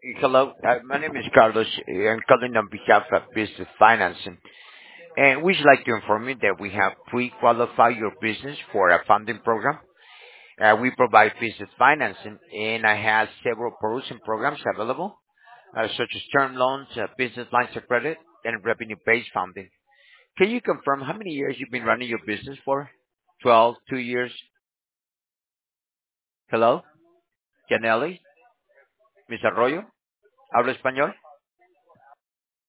Hello, my name is Carlos. I'm calling on behalf of Business Financing. And we'd like to inform you that we have pre-qualified your business for a funding program. We provide business financing, and I have several producing programs available, such as term loans, business lines of credit, and revenue-based funding. Can you confirm how many years you've been running your business for? 12, 2 years? Hello, Janelli, Miss Arroyo, ¿habla español?